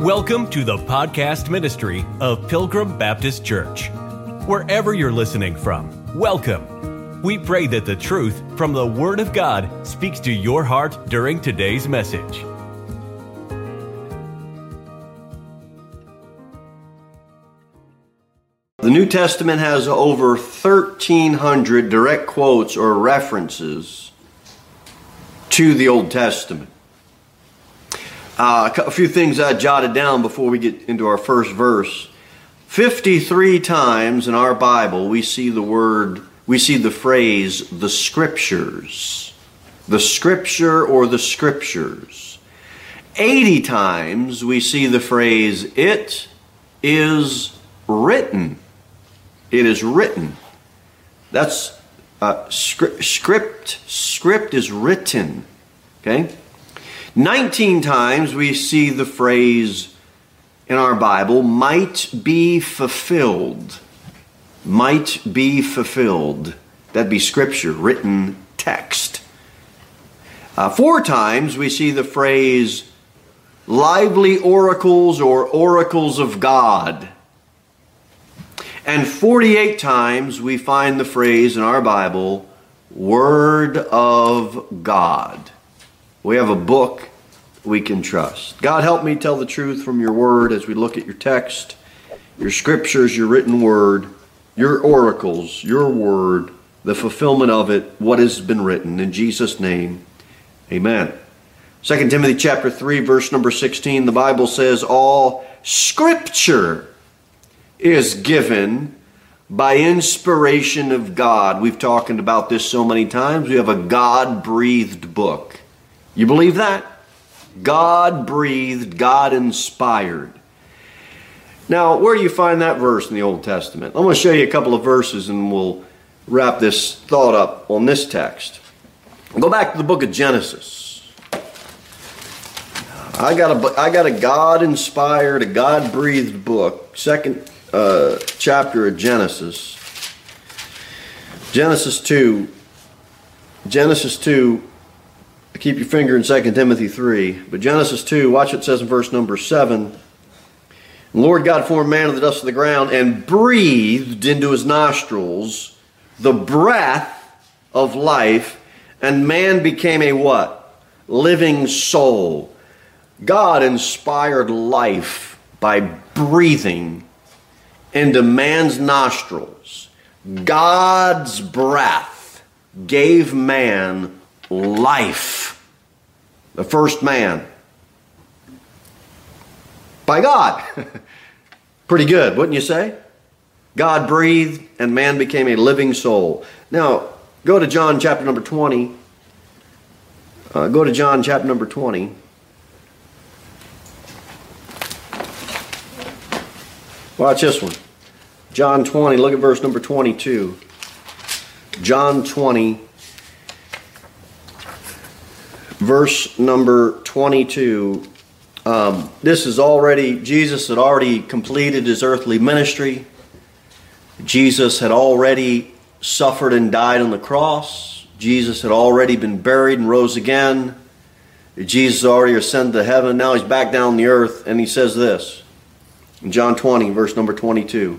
Welcome to the podcast ministry of Pilgrim Baptist Church. Wherever you're listening from, welcome. We pray that the truth from the Word of God speaks to your heart during today's message. The New Testament has over 1,300 direct quotes or references to the Old Testament. A few things I jotted down before we get into our first verse. 53 times in our Bible we see the phrase, the Scriptures. The Scripture or the Scriptures. 80 times we see the phrase, it is written. It is written. That's script. Script is written. Okay? 19 times we see the phrase in our Bible, might be fulfilled. Might be fulfilled. That'd be Scripture, written text. 4 times we see the phrase, lively oracles or oracles of God. And 48 times we find the phrase in our Bible, Word of God. We have a book we can trust. God, help me tell the truth from your word as we look at your text, your scriptures, your written word, your oracles, your word, the fulfillment of it, what has been written. In Jesus' name, amen. 2 Timothy chapter 3, verse number 16, the Bible says, all scripture is given by inspiration of God. We've talked about this so many times. We have a God-breathed book. You believe that? God-breathed, God-inspired. Now, where do you find that verse in the Old Testament? I'm going to show you a couple of verses and we'll wrap this thought up on this text. Go back to the book of Genesis. I got a God-inspired, a God-breathed book, second chapter of Genesis. Genesis 2. Keep your finger in 2 Timothy 3. But Genesis 2, watch what it says in verse number 7. The Lord God formed man of the dust of the ground and breathed into his nostrils the breath of life, and man became a what? Living soul. God inspired life by breathing into man's nostrils. God's breath gave man life. The first man. By God. Pretty good, wouldn't you say? God breathed and man became a living soul. Now, go to John chapter number 20. Go to John chapter number 20. Watch this one. John 20, look at verse number 22. John 20, verse number 22. Jesus had already completed his earthly ministry. Jesus had already suffered and died on the cross. Jesus had already been buried and rose again. Jesus already ascended to heaven. Now he's back down on the earth, and he says this in John 20, verse number 22.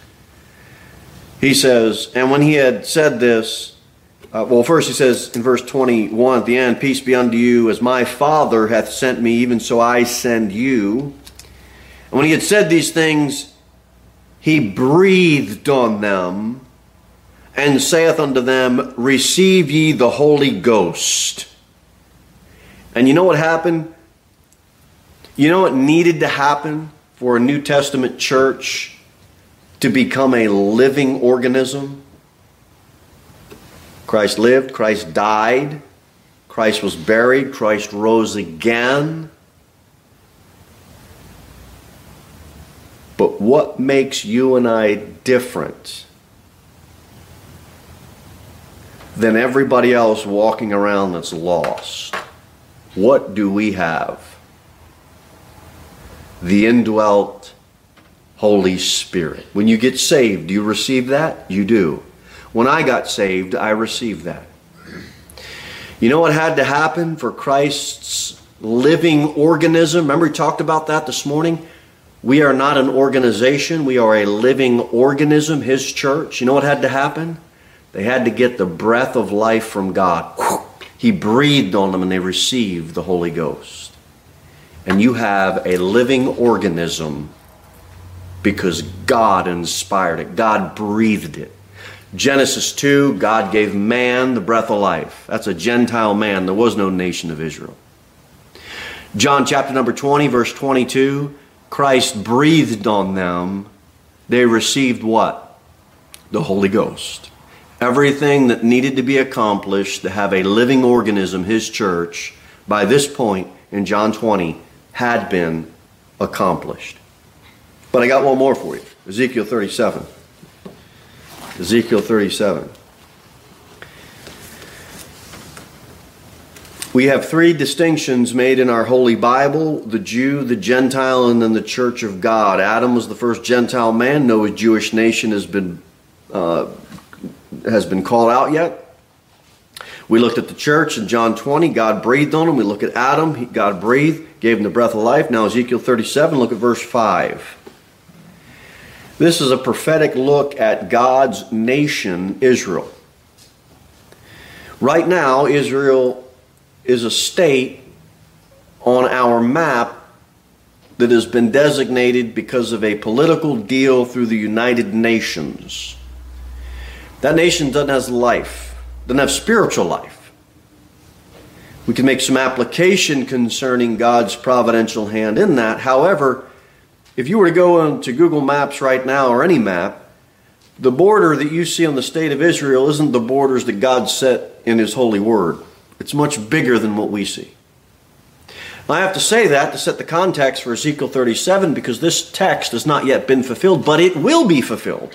He says, and when he had said this, first he says in verse 21 at the end, peace be unto you, as my Father hath sent me, even so I send you. And when he had said these things, he breathed on them and saith unto them, receive ye the Holy Ghost. And you know what happened? You know what needed to happen for a New Testament church to become a living organism? Christ lived, Christ died, Christ was buried, Christ rose again. But what makes you and I different than everybody else walking around that's lost? What do we have? The indwelt Holy Spirit. When you get saved, do you receive that? You do. When I got saved, I received that. You know what had to happen for Christ's living organism. Remember we talked about that this morning? We are not an organization. We are a living organism, His church. You know what had to happen? They had to get the breath of life from God. He breathed on them and they received the Holy Ghost. And you have a living organism because God inspired it. God breathed it. Genesis 2, God gave man the breath of life. That's a Gentile man. There was no nation of Israel. John chapter number 20, verse 22, Christ breathed on them. They received what? The Holy Ghost. Everything that needed to be accomplished to have a living organism, His church, by this point in John 20, had been accomplished. But I got one more for you. Ezekiel 37. Ezekiel 37. We have three distinctions made in our Holy Bible: the Jew, the Gentile, and then the Church of God. Adam was the first Gentile man. No Jewish nation has been called out yet. We looked at the church in John 20. God breathed on him. We look at Adam. God breathed, gave him the breath of life. Now Ezekiel 37, look at verse 5. This is a prophetic look at God's nation, Israel. Right now, Israel is a state on our map that has been designated because of a political deal through the United Nations. That nation doesn't have life, doesn't have spiritual life. We can make some application concerning God's providential hand in that. However, if you were to go into Google Maps right now, or any map, the border that you see on the state of Israel isn't the borders that God set in His holy word. It's much bigger than what we see. I have to say that to set the context for Ezekiel 37, because this text has not yet been fulfilled, but it will be fulfilled.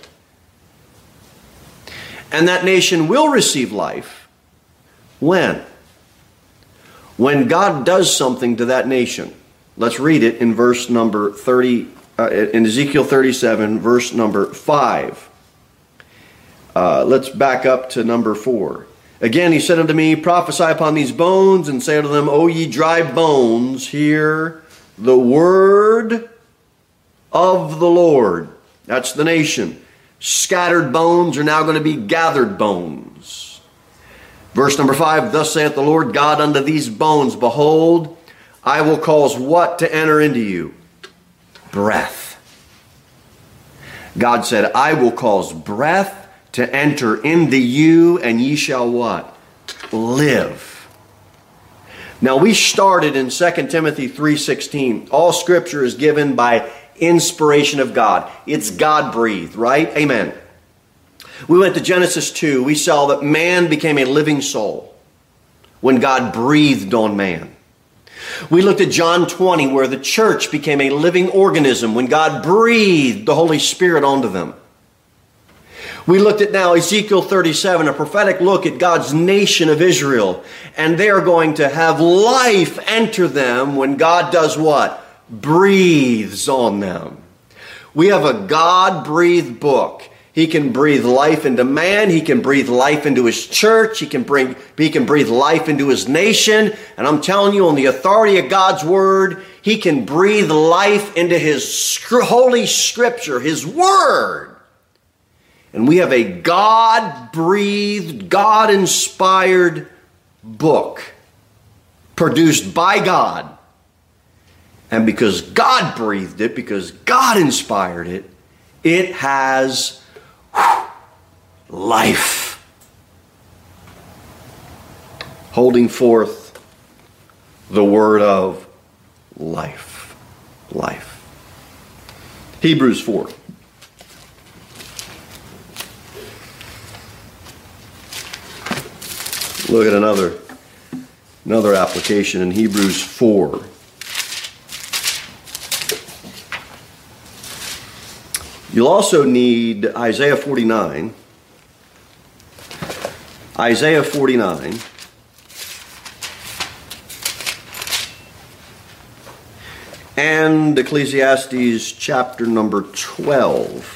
And that nation will receive life. When? When God does something to that nation. Let's read it in verse number 30, in Ezekiel 37, verse number 5. Let's back up to number 4. Again, He said unto me, prophesy upon these bones, and say unto them, O ye dry bones, hear the word of the Lord. That's the nation. Scattered bones are now going to be gathered bones. Verse number 5, thus saith the Lord God unto these bones, behold, I will cause what to enter into you? Breath. God said, I will cause breath to enter into you, and ye shall what? Live. Now we started in 2 Timothy 3:16. All Scripture is given by inspiration of God. It's God-breathed, right? Amen. We went to Genesis 2. We saw that man became a living soul when God breathed on man. We looked at John 20, where the church became a living organism when God breathed the Holy Spirit onto them. We looked at now Ezekiel 37, a prophetic look at God's nation of Israel. And they are going to have life enter them when God does what? Breathes on them. We have a God-breathed book. He can breathe life into man. He can breathe life into His church. He can breathe life into His nation. And I'm telling you, on the authority of God's Word, He can breathe life into His holy Scripture, His Word. And we have a God-breathed, God-inspired book produced by God. And because God breathed it, because God inspired it, it has life. Holding forth the word of life. Life. Hebrews 4. Look at another application in Hebrews 4. You'll also need Isaiah 49. Isaiah 49. And Ecclesiastes chapter number 12.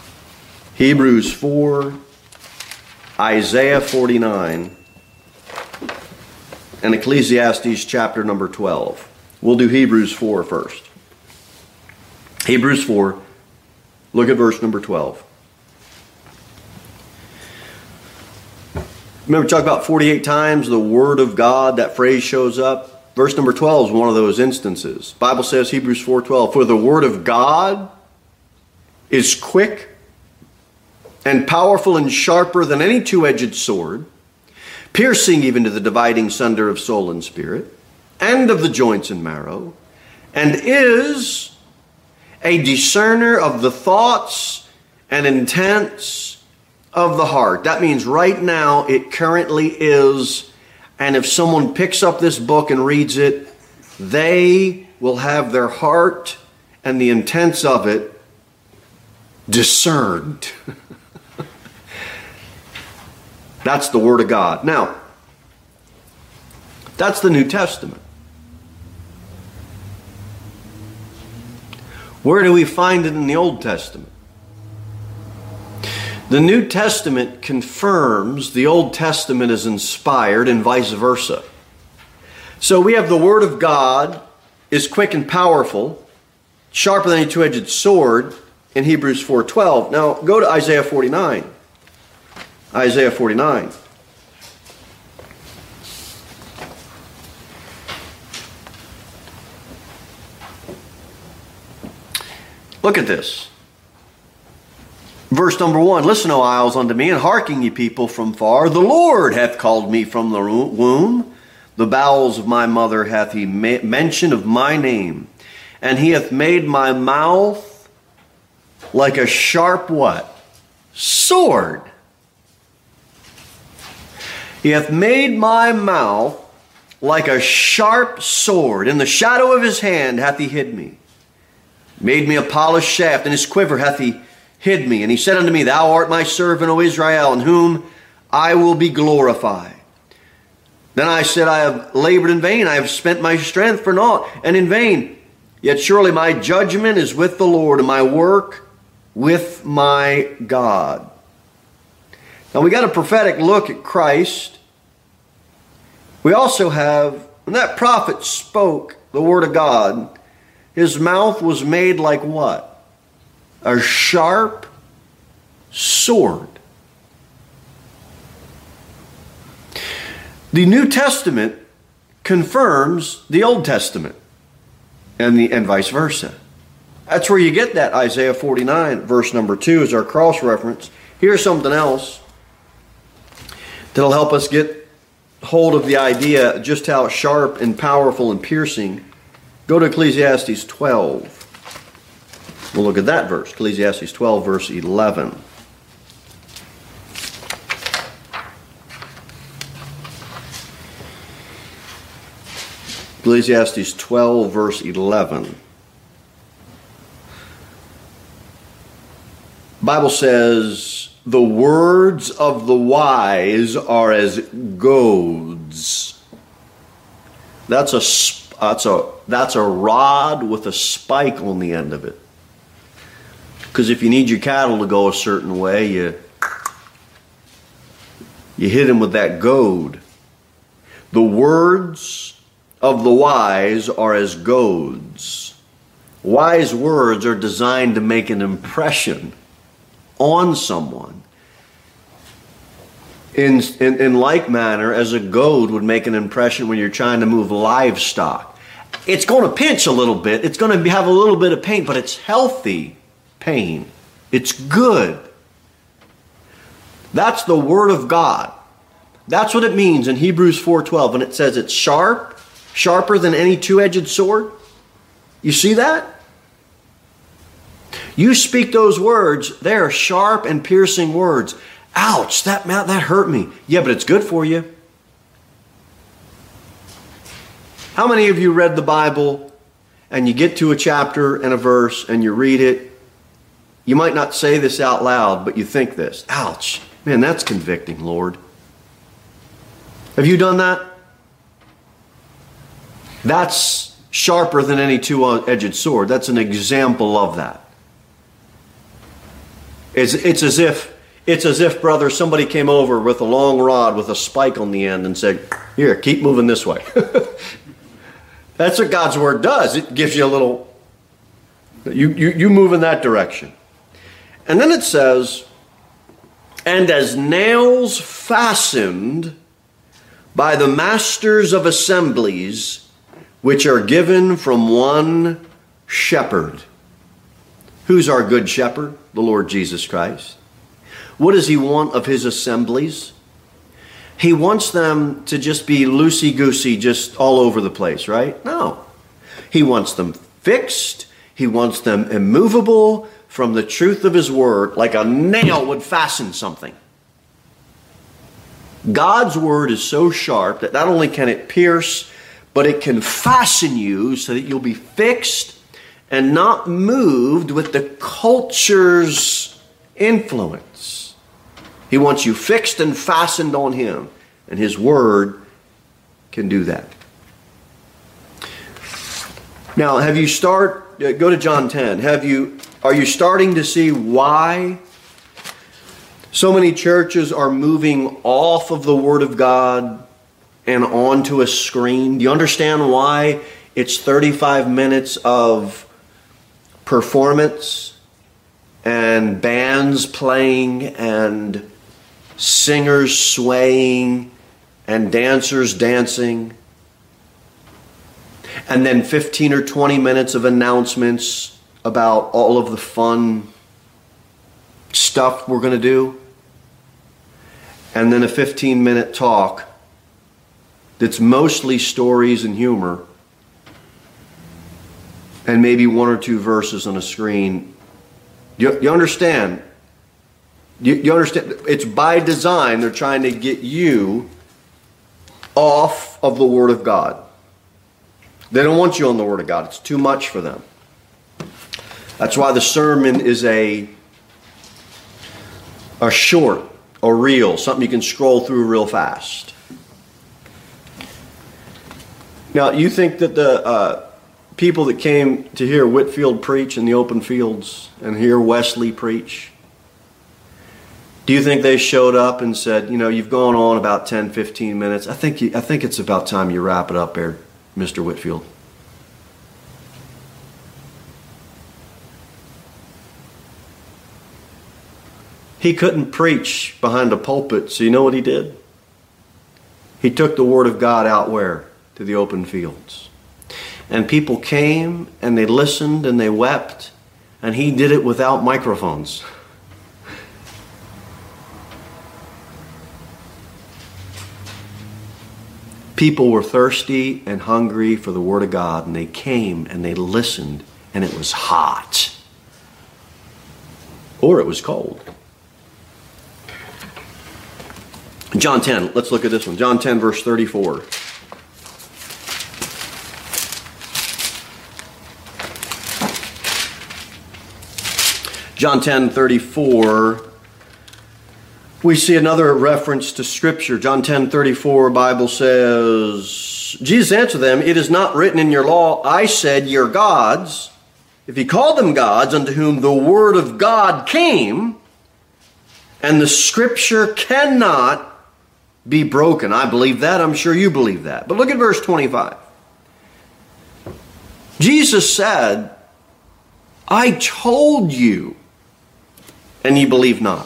Hebrews 4, Isaiah 49, and Ecclesiastes chapter number 12. We'll do Hebrews 4 first. Hebrews 4, look at verse number 12. Remember, talk about 48 times the Word of God, that phrase shows up. Verse number 12 is one of those instances. The Bible says, Hebrews 4:12, for the Word of God is quick and powerful and sharper than any two-edged sword, piercing even to the dividing sunder of soul and spirit, and of the joints and marrow, and is a discerner of the thoughts and intents of the heart. That means right now it currently is, and if someone picks up this book and reads it, they will have their heart and the intents of it discerned. That's the Word of God. Now, that's the New Testament. Where do we find it in the Old Testament? The New Testament confirms the Old Testament is inspired and vice versa. So we have the Word of God is quick and powerful, sharper than any two-edged sword in Hebrews 4:12. Now go to Isaiah 49. Isaiah 49. Look at this. Verse number 1, listen, O isles, unto me, and hearken, ye people from far. The Lord hath called me from the womb. The bowels of my mother hath he mention of my name. And he hath made my mouth like a sharp what? Sword. He hath made my mouth like a sharp sword. In the shadow of his hand hath he hid me. Made me a polished shaft. In his quiver hath he hid me. And he said unto me, Thou art my servant, O Israel, in whom I will be glorified. Then I said, I have labored in vain. I have spent my strength for naught, and in vain. Yet surely my judgment is with the Lord, and my work with my God. Now we got a prophetic look at Christ. We also have, when that prophet spoke the word of God, his mouth was made like what? A sharp sword. The New Testament confirms the Old Testament and vice versa. That's where you get that Isaiah 49 verse number 2 as our cross reference. Here's something else that'll help us get hold of the idea just how sharp and powerful and piercing. Go to Ecclesiastes 12. We'll look at that verse, Ecclesiastes 12, verse 11. Ecclesiastes 12, verse 11. The Bible says, the words of the wise are as goads. That's a rod with a spike on the end of it. Because if you need your cattle to go a certain way, you hit them with that goad. The words of the wise are as goads. Wise words are designed to make an impression on someone. In like manner as a goad would make an impression when you're trying to move livestock. It's going to pinch a little bit. It's going to have a little bit of pain, but it's healthy pain. It's good. That's the Word of God. That's what it means in Hebrews 4:12 when it says it's sharp, sharper than any two-edged sword. You see that? You speak those words, they are sharp and piercing words. Ouch, that hurt me. Yeah, but it's good for you. How many of you read the Bible and you get to a chapter and a verse and you read it? You might not say this out loud, but you think this. Ouch, man, that's convicting, Lord. Have you done that? That's sharper than any two-edged sword. That's an example of that. It's as if It's as if, brother, somebody came over with a long rod with a spike on the end and said, here, keep moving this way. That's what God's Word does. It gives you a little, you move in that direction. And then it says, and as nails fastened by the masters of assemblies, which are given from one shepherd. Who's our good shepherd? The Lord Jesus Christ. What does he want of his assemblies? He wants them to just be loosey-goosey, just all over the place, right? No. He wants them fixed. He wants them immovable from the truth of his word, like a nail would fasten something. God's word is so sharp that not only can it pierce, but it can fasten you so that you'll be fixed and not moved with the culture's influence. He wants you fixed and fastened on him, and his word can do that. Now, go to John 10. Are you starting to see why so many churches are moving off of the Word of God and onto a screen? Do you understand why it's 35 minutes of performance and bands playing and singers swaying and dancers dancing, and then 15 or 20 minutes of announcements about all of the fun stuff we're going to do, and then a 15-minute talk that's mostly stories and humor, and maybe one or two verses on a screen? You understand? You understand? It's by design. They're trying to get you off of the Word of God. They don't want you on the Word of God. It's too much for them. That's why the sermon is a short, a reel, something you can scroll through real fast. Now, you think that the people that came to hear Whitefield preach in the open fields and hear Wesley preach, do you think they showed up and said, you've gone on about 10, 15 minutes. I think it's about time you wrap it up there, Mr. Whitefield. He couldn't preach behind a pulpit, so you know what he did? He took the Word of God out where? To the open fields. And people came and they listened and they wept, and he did it without microphones. People were thirsty and hungry for the Word of God, and they came and they listened, and it was hot. Or it was cold. John 10, let's look at this one. John 10, verse 34. John 10, 34. We see another reference to Scripture. John 10, 34, Bible says, Jesus answered them, "It is not written in your law, I said your gods. If he called them gods, unto whom the word of God came, and the Scripture cannot be broken." I believe that. I'm sure you believe that. But look at verse 25. Jesus said, "I told you, and ye believe not."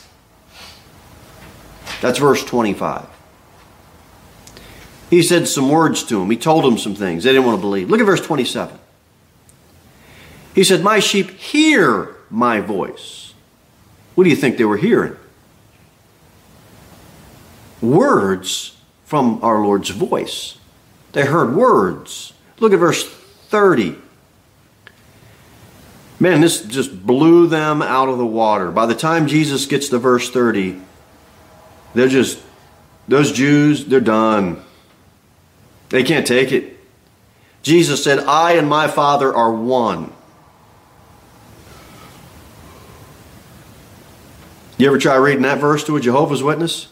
That's verse 25. He said some words to them. He told them some things. They didn't want to believe. Look at verse 27. He said, "My sheep hear my voice." What do you think they were hearing? Words from our Lord's voice. They heard words. Look at verse 30. Man, this just blew them out of the water. By the time Jesus gets to verse 30, those Jews, they're done. They can't take it. Jesus said, "I and my Father are one." You ever try reading that verse to a Jehovah's Witness?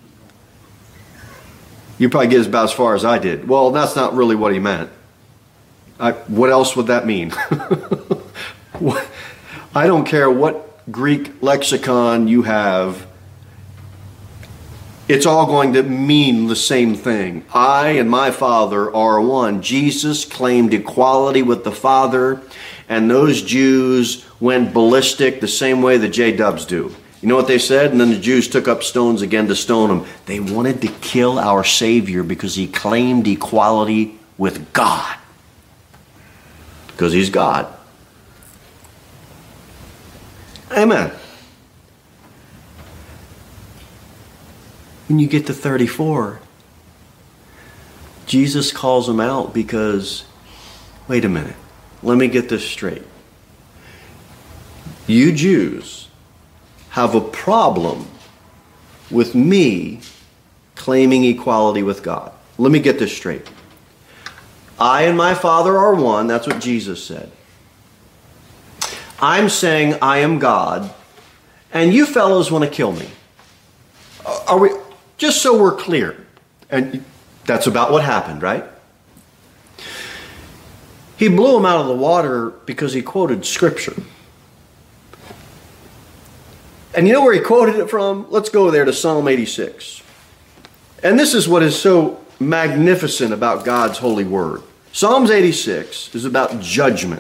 You probably get about as far as I did. Well, that's not really what he meant. What else would that mean? I don't care what Greek lexicon you have, it's all going to mean the same thing. I and my Father are one. Jesus claimed equality with the Father, and those Jews went ballistic the same way the J-dubs do. You know what they said? And then the Jews took up stones again to stone him. They wanted to kill our Savior because he claimed equality with God. Because he's God. Amen. When you get to 34, Jesus calls them out because, wait a minute, let me get this straight. You Jews have a problem with me claiming equality with God. Let me get this straight. I and my Father are one. That's what Jesus said. I'm saying I am God, and you fellows want to kill me. Are we? Just so we're clear. And that's about what happened, right? He blew him out of the water because he quoted Scripture. And you know where he quoted it from? Let's go there to Psalm 86. And this is what is so magnificent about God's holy word. Psalms 86 is about judgment.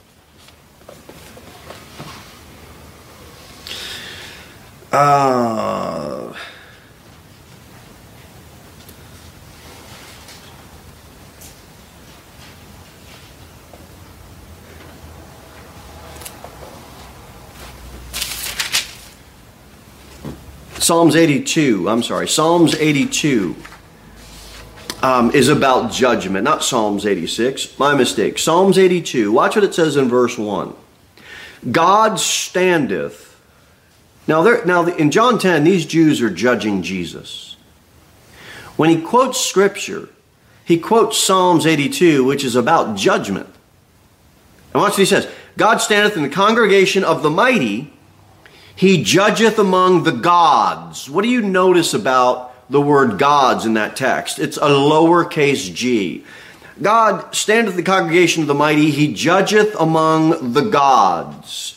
Psalms 82 is about judgment, not Psalms 86. My mistake. Psalms 82, watch what it says in verse 1. God standeth. Now in John 10, these Jews are judging Jesus. When he quotes Scripture, he quotes Psalms 82, which is about judgment. And watch what he says. God standeth in the congregation of the mighty. He judgeth among the gods. What do you notice about the word gods in that text? It's a lowercase g. God standeth in the congregation of the mighty. He judgeth among the gods.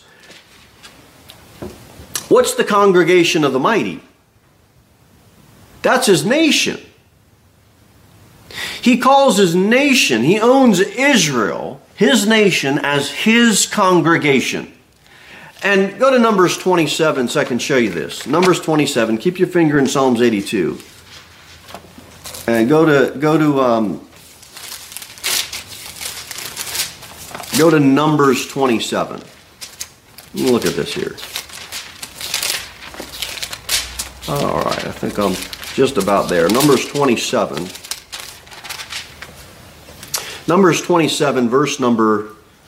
What's the congregation of the mighty? That's his nation. He calls his nation, he owns Israel, his nation, as his congregation. And go to Numbers 27 so I can show you this. Numbers 27. Keep your finger in Psalms 82. And go to Numbers 27. Look at this here. All right, I think I'm just about there. Numbers 27. Numbers 27, verse number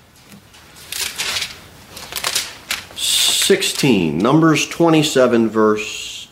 16. Numbers 27, verse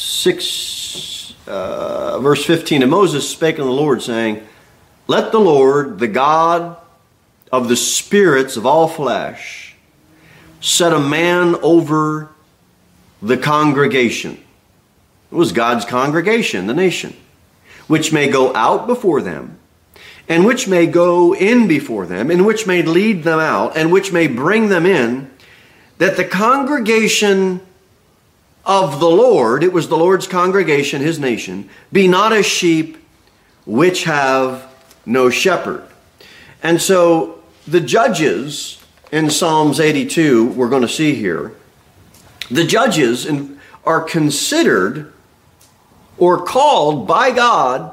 15. And Moses spake unto the Lord, saying, Let the Lord, the God of the spirits of all flesh, set a man over the congregation. It was God's congregation, the nation, which may go out before them, and which may go in before them, and which may lead them out, and which may bring them in, that the congregation of the Lord, it was the Lord's congregation, his nation, be not as sheep which have no shepherd. And so the judges in Psalms 82, we're going to see here, the judges are considered or called by God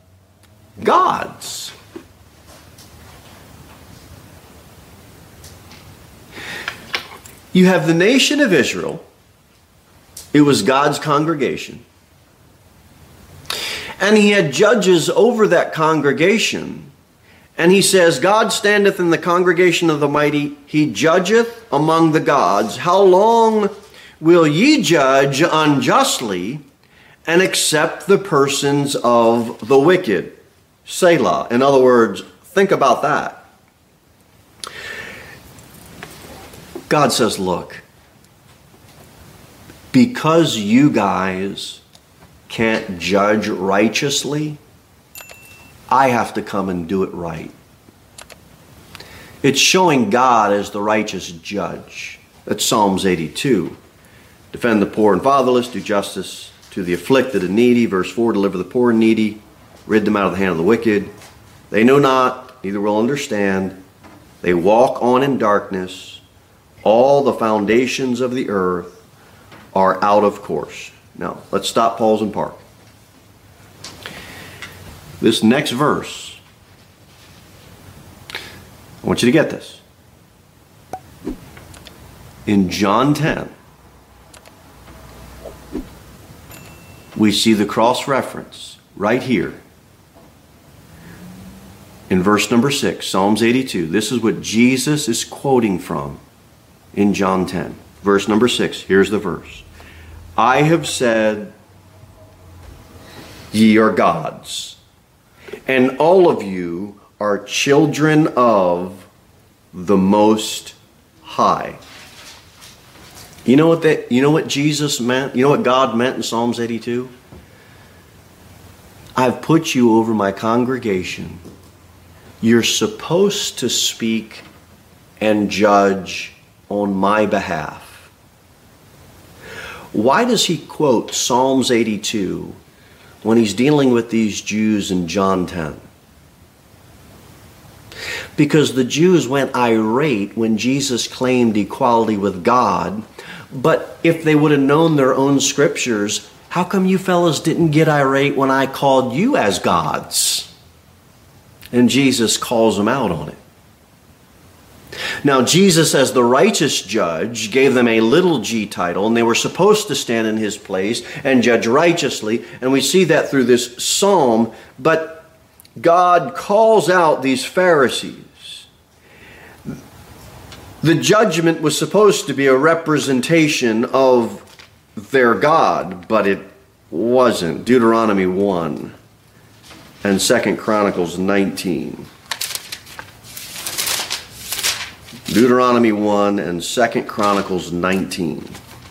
gods. You have the nation of Israel. It was God's congregation. And he had judges over that congregation. And he says, God standeth in the congregation of the mighty. He judgeth among the gods. How long will ye judge unjustly and accept the persons of the wicked? Selah. In other words, think about that. God says, look, because you guys can't judge righteously, I have to come and do it right. It's showing God as the righteous judge. That's Psalms 82. Defend the poor and fatherless, do justice to the afflicted and needy. Verse 4, deliver the poor and needy, rid them out of the hand of the wicked. They know not, neither will understand. They walk on in darkness. All the foundations of the earth are out of course. Now, let's stop, pause, and park. This next verse, I want you to get this. In John 10, we see the cross-reference right here. In verse number 6, Psalms 82, this is what Jesus is quoting from in John 10. Verse number 6, here's the verse. I have said, ye are gods, and all of you are children of the Most High. You know what Jesus meant? You know what God meant in Psalms 82? I've put you over my congregation. You're supposed to speak and judge on my behalf. Why does he quote Psalms 82 when he's dealing with these Jews in John 10? Because the Jews went irate when Jesus claimed equality with God. But if they would have known their own scriptures, how come you fellas didn't get irate when I called you as gods? And Jesus calls them out on it. Now, Jesus, as the righteous judge, gave them a little g title, and they were supposed to stand in his place and judge righteously. And we see that through this psalm. But God calls out these Pharisees. The judgment was supposed to be a representation of their God, but it wasn't. Deuteronomy 1 and 2 Chronicles 19. Deuteronomy 1 and 2 Chronicles 19.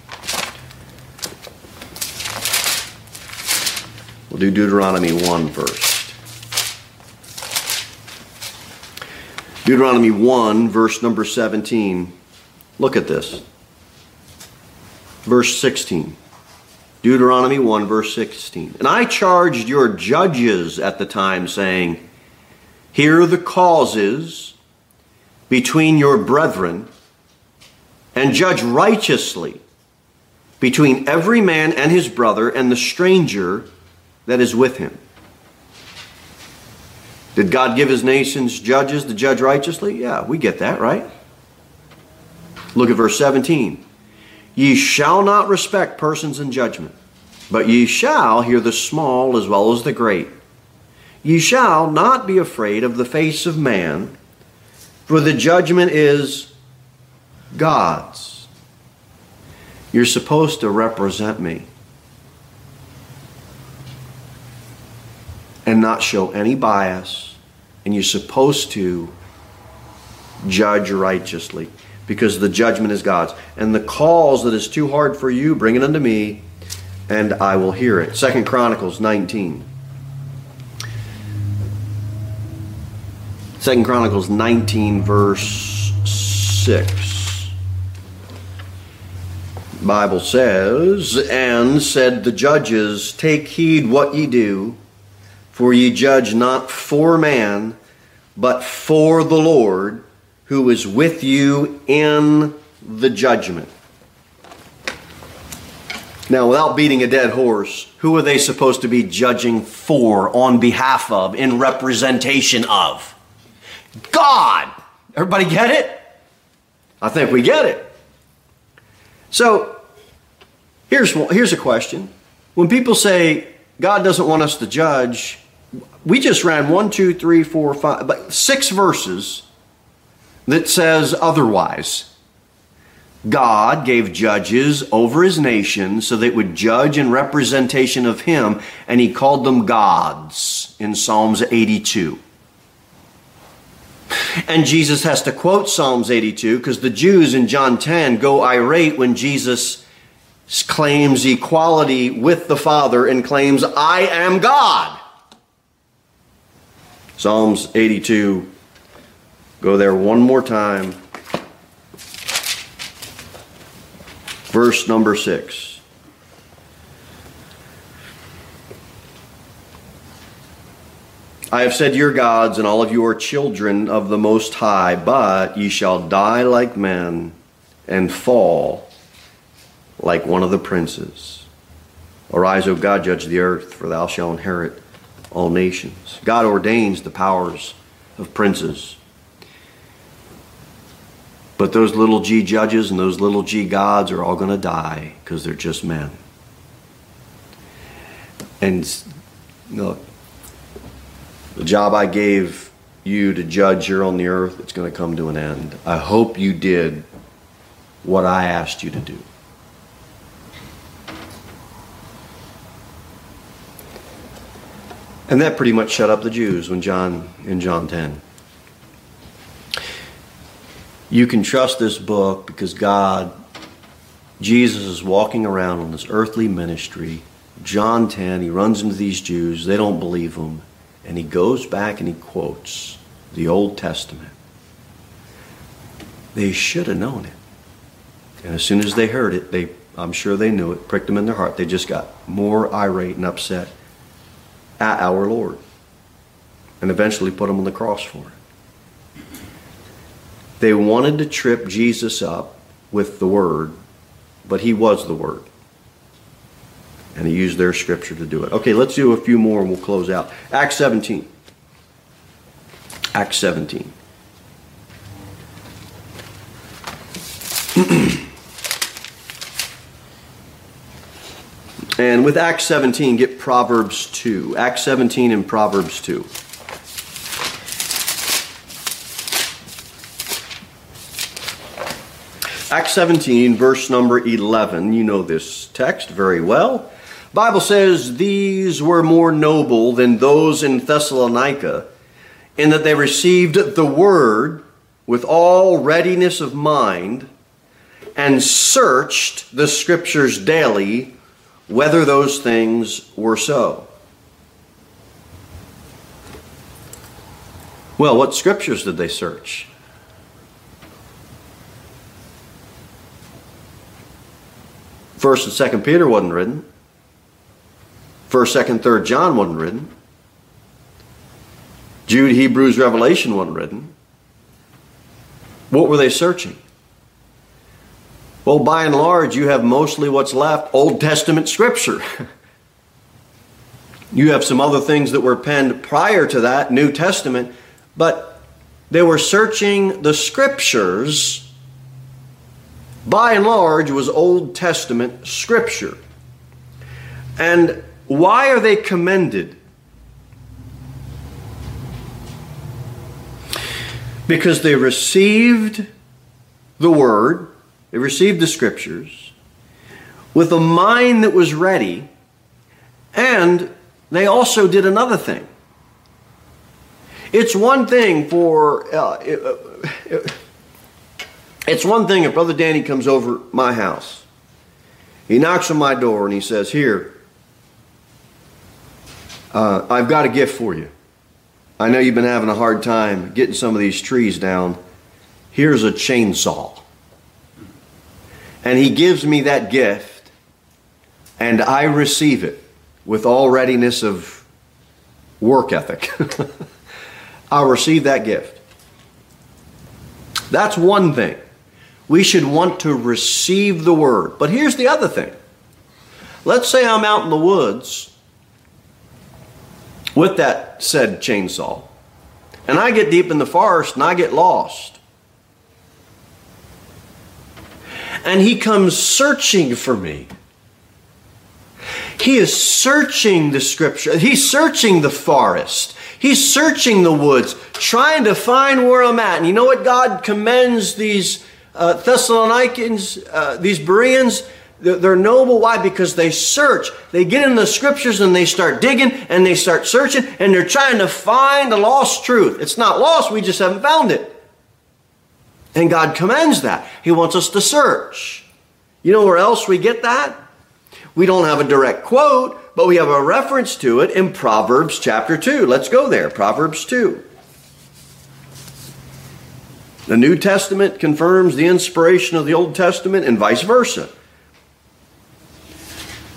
We'll do Deuteronomy 1 first. Deuteronomy 1, verse number 17. Look at this. Verse 16. Deuteronomy 1, verse 16. And I charged your judges at the time, saying, hear the causes between your brethren, and judge righteously between every man and his brother and the stranger that is with him. Did God give his nation's judges to judge righteously? Yeah, we get that, right? Look at verse 17. Ye shall not respect persons in judgment, but ye shall hear the small as well as the great. Ye shall not be afraid of the face of man, for the judgment is God's. You're supposed to represent me and not show any bias, and you're supposed to judge righteously because the judgment is God's. And the cause that is too hard for you, bring it unto me, and I will hear it. 2 Chronicles 19. 2 Chronicles 19, verse 6. The Bible says, and said the judges, take heed what ye do, for ye judge not for man, but for the Lord, who is with you in the judgment. Now, without beating a dead horse, who are they supposed to be judging for, on behalf of, in representation of? God! Everybody get it? I think we get it. So, here's a question. When people say God doesn't want us to judge, we just ran 6 verses that says otherwise. God gave judges over his nation so they would judge in representation of him, and he called them gods in Psalms 82. And Jesus has to quote Psalms 82 because the Jews in John 10 go irate when Jesus claims equality with the Father and claims, I am God. Psalms 82. Go there one more time. Verse number 6. I have said your gods, and all of you are children of the Most High, but ye shall die like men and fall like one of the princes. Arise, O God, judge the earth, for thou shalt inherit all nations. God ordains the powers of princes. But those little g judges and those little g gods are all going to die because they're just men. And look, the job I gave you to judge here on the earth, it's going to come to an end. I hope you did what I asked you to do. And that pretty much shut up the Jews in John 10. You can trust this book because Jesus is walking around on this earthly ministry. John 10, he runs into these Jews. They don't believe him. And he goes back and he quotes the Old Testament. They should have known it. And as soon as they heard it, I'm sure they knew it, pricked them in their heart. They just got more irate and upset at our Lord. And eventually put him on the cross for it. They wanted to trip Jesus up with the Word, but he was the Word. And he used their scripture to do it. Okay, let's do a few more and we'll close out. Acts 17. Acts 17. And with Acts 17, get Proverbs 2. Acts 17 and Proverbs 2. Acts 17, verse number 11. You know this text very well. The Bible says, these were more noble than those in Thessalonica, in that they received the word with all readiness of mind, and searched the scriptures daily, whether those things were so. Well, what scriptures did they search? First and Second Peter wasn't written. First, Second, Third John wasn't written. Jude, Hebrews, Revelation wasn't written. What were they searching? Well, by and large, you have mostly what's left, Old Testament scripture. You have some other things that were penned prior to that, New Testament, but they were searching the scriptures. By and large, was Old Testament scripture. And why are they commended? Because they received the Word, they received the Scriptures, with a mind that was ready, and they also did another thing. It's one thing for... It's one thing if Brother Danny comes over my house. He knocks on my door and he says, here, I've got a gift for you. I know you've been having a hard time getting some of these trees down. Here's a chainsaw. And he gives me that gift, and I receive it with all readiness of work ethic. I'll receive that gift. That's one thing. We should want to receive the Word. But here's the other thing. Let's say I'm out in the woods with that said chainsaw, and I get deep in the forest and I get lost. And he comes searching for me. He is searching the scripture. He's searching the forest. He's searching the woods, trying to find where I'm at. And you know what God commends these Thessalonians, these Bereans? They're noble. Why? Because they search. They get in the scriptures and they start digging and they start searching and they're trying to find the lost truth. It's not lost. We just haven't found it. And God commends that. He wants us to search. You know where else we get that? We don't have a direct quote, but we have a reference to it in Proverbs chapter 2. Let's go there. Proverbs 2. The New Testament confirms the inspiration of the Old Testament and vice versa.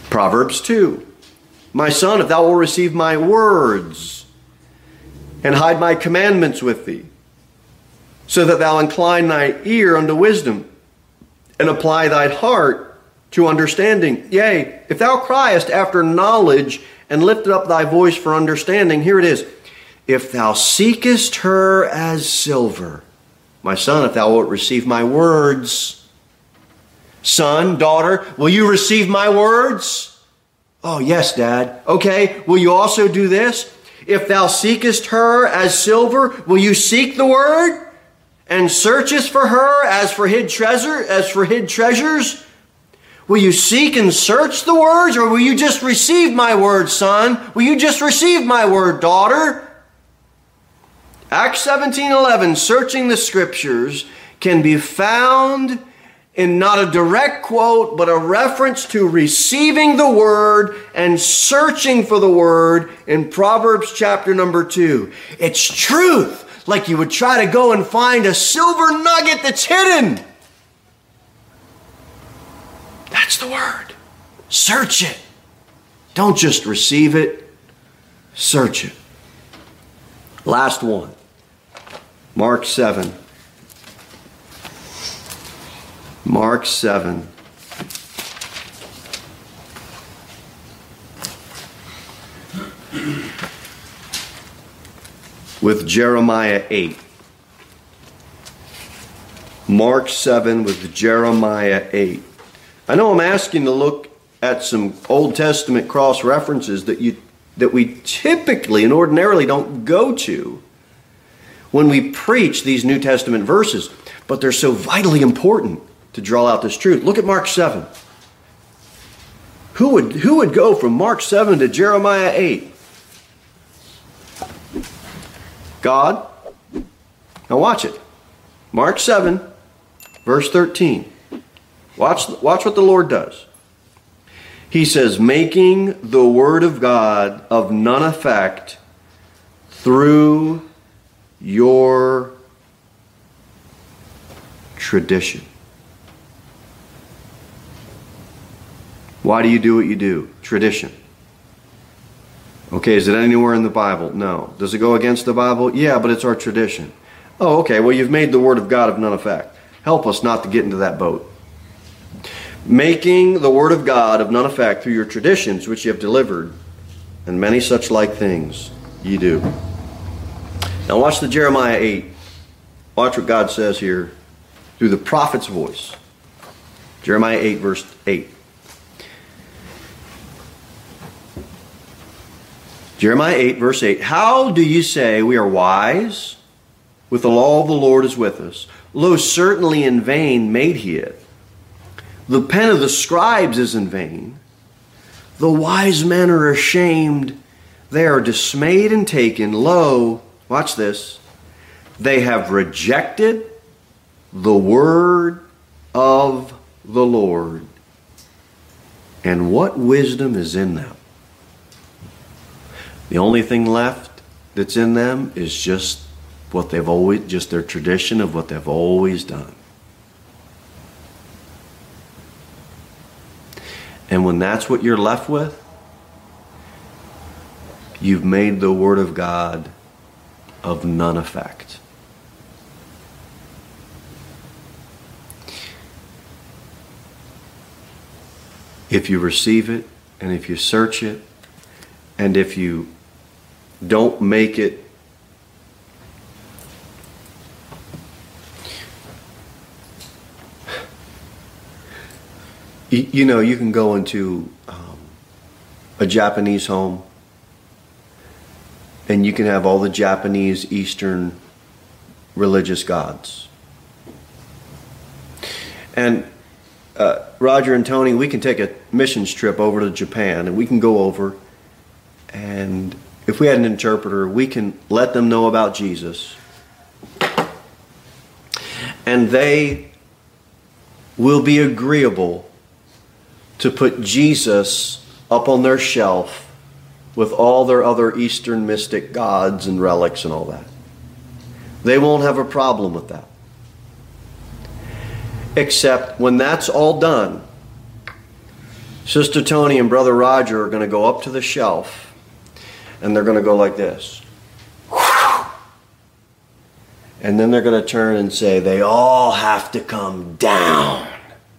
Proverbs 2. My son, if thou wilt receive my words and hide my commandments with thee, so that thou incline thy ear unto wisdom and apply thy heart to understanding. Yea, if thou criest after knowledge and lift up thy voice for understanding, here it is. If thou seekest her as silver, my son, if thou wilt receive my words. Son, daughter, will you receive my words? Oh, yes, Dad. Okay, will you also do this? If thou seekest her as silver, will you seek the word? And searchest for her as for hid treasures? Will you seek and search the words, or will you just receive my word, son? Will you just receive my word, daughter? Acts 17:11, searching the scriptures, can be found in not a direct quote, but a reference to receiving the word and searching for the word in Proverbs chapter number 2. It's truth. Like you would try to go and find a silver nugget that's hidden. That's the word. Search it. Don't just receive it. Search it. Last one. Mark 7. Mark 7. With Jeremiah 8. Mark 7 with Jeremiah 8. I know I'm asking to look at some Old Testament cross-references that we typically and ordinarily don't go to when we preach these New Testament verses, but they're so vitally important to draw out this truth. Look at Mark 7. Who would go from Mark 7 to Jeremiah 8? God. Now watch it. Mark 7, verse 13. Watch what the Lord does. He says, making the word of God of none effect through your tradition. Why do you do what you do? Tradition. Okay, is it anywhere in the Bible? No. Does it go against the Bible? Yeah, but it's our tradition. Oh, okay, well, you've made the word of God of none effect. Help us not to get into that boat. Making the word of God of none effect through your traditions which you have delivered, and many such like things ye do. Now watch the Jeremiah 8. Watch what God says here through the prophet's voice. Jeremiah 8, verse 8. Jeremiah 8, verse 8. How do you say we are wise? With the law of the Lord is with us. Lo, certainly in vain made he it. The pen of the scribes is in vain. The wise men are ashamed. They are dismayed and taken. Lo, watch this. They have rejected the word of the Lord. And what wisdom is in them? The only thing left that's in them is just what they've always, just their tradition of what they've always done. And when that's what you're left with, you've made the word of God of none effect. If you receive it, and if you search it, and if you don't make it you know, you can go into a Japanese home and you can have all the Japanese Eastern religious gods. And Roger and Tony, we can take a missions trip over to Japan and we can go over, and if we had an interpreter, we can let them know about Jesus. And they will be agreeable to put Jesus up on their shelf with all their other Eastern mystic gods and relics and all that. They won't have a problem with that. Except when that's all done, Sister Tony and Brother Roger are going to go up to the shelf, and they're going to go like this. And then they're going to turn and say, they all have to come down.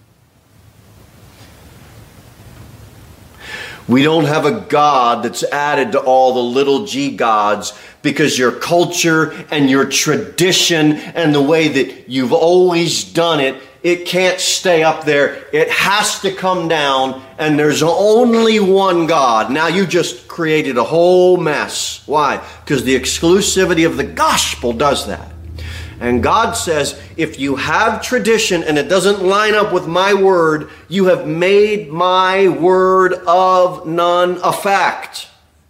We don't have a God that's added to all the little g gods because your culture and your tradition and the way that you've always done it, it can't stay up there. It has to come down, and there's only one God. Now you just created a whole mess. Why? Because the exclusivity of the gospel does that. And God says, if you have tradition and it doesn't line up with my word, you have made my word of none effect.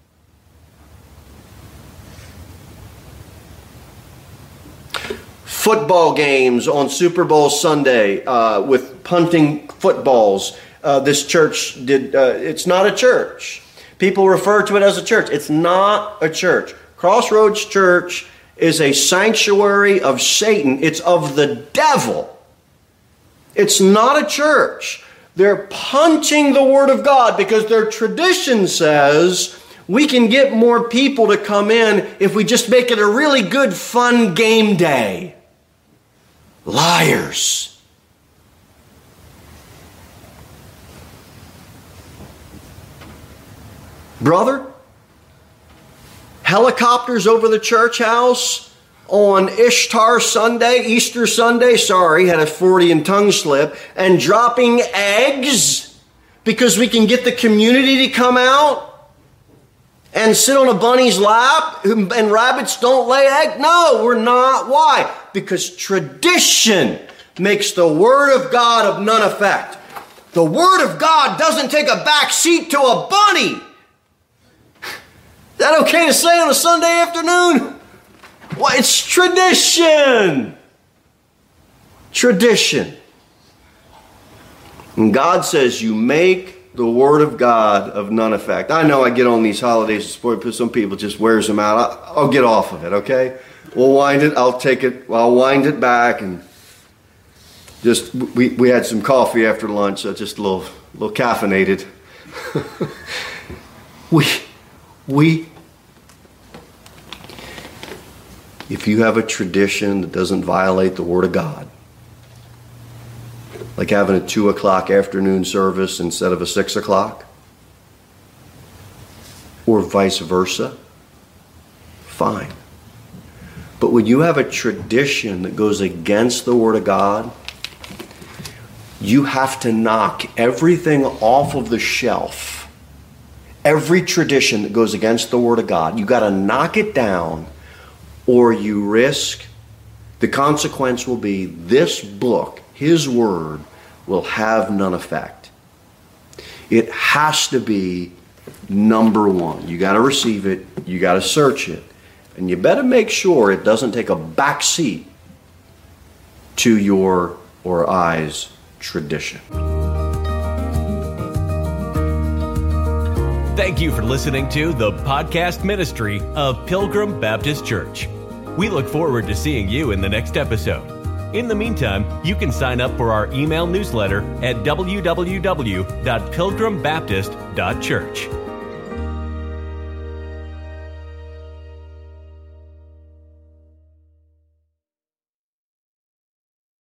Football games on Super Bowl Sunday with punting footballs. This church did, it's not a church. People refer to it as a church. It's not a church. Crossroads Church is a sanctuary of Satan. It's of the devil. It's not a church. They're punching the Word of God because their tradition says we can get more people to come in if we just make it a really good, fun game day. Liars. Brother, helicopters over the church house on Ishtar Sunday, Easter Sunday, had a Freudian tongue slip, and dropping eggs because we can get the community to come out and sit on a bunny's lap and rabbits don't lay eggs? No, we're not. Why? Because tradition makes the Word of God of none effect. The Word of God doesn't take a back seat to a bunny. Is that okay to say on a Sunday afternoon? Well, it's tradition. Tradition. And God says you make the Word of God of none effect. I know I get on these holidays, some people just wears them out. I'll get off of it, okay? We'll wind it, I'll wind it back, and just, we had some coffee after lunch, so just a little caffeinated. If you have a tradition that doesn't violate the Word of God, like having a 2 o'clock afternoon service instead of a 6 o'clock, or vice versa, fine. But when you have a tradition that goes against the Word of God, you have to knock everything off of the shelf. Every tradition that goes against the Word of God, you got to knock it down, or you risk, the consequence will be this book, His Word, will have none effect. It has to be number one. You got to receive it, you got to search it, and you better make sure it doesn't take a back seat to your or I's tradition. Thank you for listening to the podcast ministry of Pilgrim Baptist Church. We look forward to seeing you in the next episode. In the meantime, you can sign up for our email newsletter at www.pilgrimbaptist.church.